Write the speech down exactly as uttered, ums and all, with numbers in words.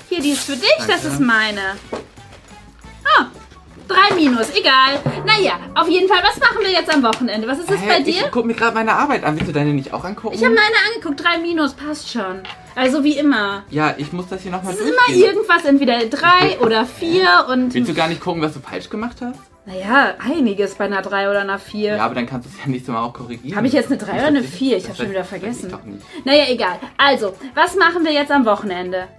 Hier, die ist für dich, Danke. das ist meine. Ah, drei Minus, egal. Naja, auf jeden Fall, was machen wir jetzt am Wochenende? Was ist das Hä, bei dir? Ich guck mir gerade meine Arbeit an. Willst du deine nicht auch angucken? Ich habe meine angeguckt, drei Minus, passt schon. Also wie immer. Ja, ich muss das hier nochmal Es ist durchgehen. immer irgendwas, entweder drei oder vier und... Willst du gar nicht gucken, was du falsch gemacht hast? Naja, einiges bei einer drei oder einer vier. Ja, aber dann kannst du es ja nächstes Mal auch korrigieren. Habe ich jetzt eine drei oder eine vier? Ich Das habe schon weiß- wieder weiß ich vergessen. doch nicht. Naja, egal. Also, was machen wir jetzt am Wochenende?